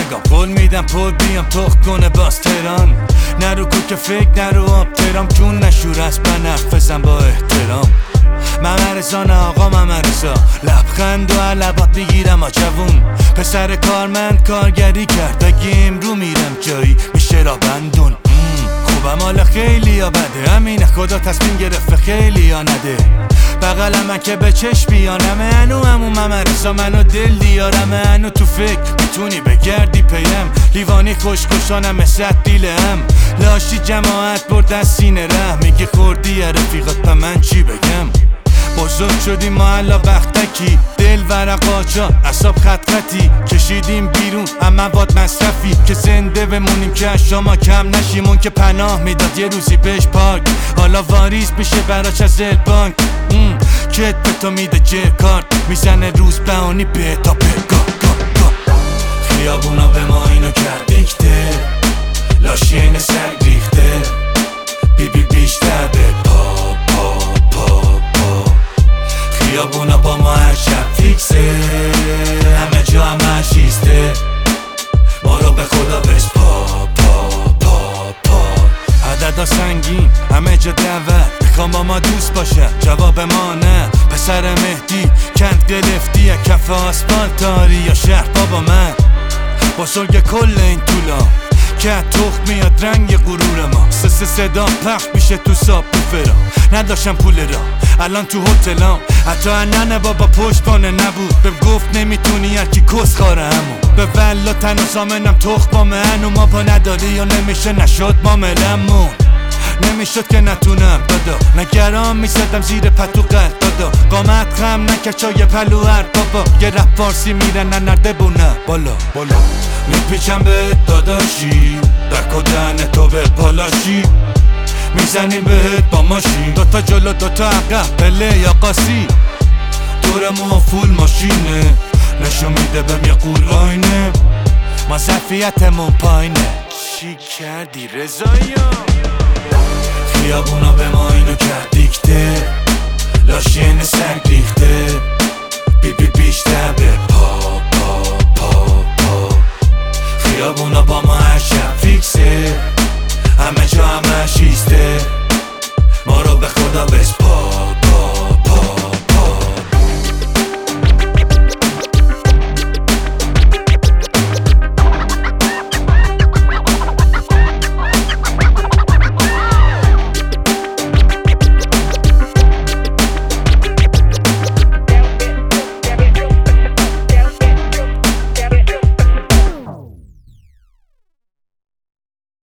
نگاه قول میدم پر بیام تخت کنه باز تهران. نرو کوک فکر نرو آب ترام جون نشور از بنفذم با احترام. ممرزان آقا ممرزا لبخند و علبات میگیرم آجوون. پسر کارمند کارگری کرد اگه امرو میرم جایی میشه را بندون. خوبم حالا خیلی یا بده همینه خدا تصمیم گرفته خیلی یا نده. بغلم من که به چشم بیانمه انو همون ممرزا منو دل دیارمه. انو تو فکر میتونی بگردی پیم لیوانی خوشگوشانم مثل دیلم. لاشی جماعت برد از سینه ره میگه خوردی یا رفیقات به من چی بگم. بزرگ شدیم ما الا بختکی دل ورقاچا اصاب خط خطی کشیدیم بیرون اما مواد مصرفی که زنده بمونیم که از شما کم نشیم. اون که پناه میداد یه روزی بهش پاک حالا واریز بشه براش از البانک. کت به تو میده جه کارت میزنه روز بهانی به تا بگاه خیابونا به ما اینو کردیکته لاشی این سنگ ریخته بی بیشتر به پا خیابونا با ما هر شب فیکسه همه جا همه شیسته ما رو به خدا بس پا عددا سنگین همه جا دعوت میخوام با ما دوست باشه جواب ما نه. پسر مهدی کند گرفتی یا کف آسفالت داری یا شهر بابا من بزرگ کل این طولا که تخت میاد رنگ غرور ما. صدا پخش میشه تو ساب بفرا نداشتم پول را الان تو هتلام. حتی ننه بابا پشتبانه نبود بهم گفت نمیتونی هرکی کس خاره همون. به ولا تنها زامنم تخت با من و ما پا نداری یا نمیشه نشد معاملمون. نمیشد که نتونم دادا نگران میزدم زیر پتو قلب دادا. قامت خم نکرد چای پلوهر بابا یه رپ فارسی میرن ننرده بونه بالا میپیچم به داداشی در کدن تو به پالاشی میزنیم بهت با ماشین دوتا جلو دوتا عقب پله یا قاسی دور ما فول ماشینه نشون میده بهم یه قول آینه ما ظرفیتمون پایینه. چی کردی رضایا؟ خیابونا به ما اینو کردیکته لاشی این سنگ ریخته بی